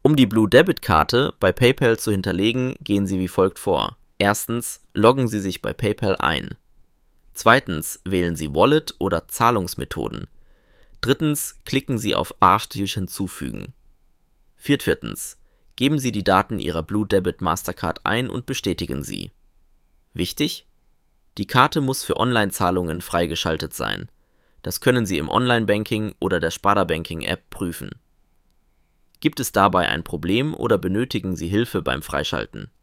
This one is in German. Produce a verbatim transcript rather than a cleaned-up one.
Um die Blue Debit Karte bei PayPal zu hinterlegen, gehen Sie wie folgt vor. Erstens, loggen Sie sich bei PayPal ein. Zweitens, wählen Sie Wallet oder Zahlungsmethoden. Drittens, klicken Sie auf Arschtisch hinzufügen. Viertens, geben Sie die Daten Ihrer Blue Debit Mastercard ein und bestätigen sie. Wichtig: Die Karte muss für Online-Zahlungen freigeschaltet sein. Das können Sie im Online-Banking oder der Sparda-Banking-App prüfen. Gibt es dabei ein Problem oder benötigen Sie Hilfe beim Freischalten?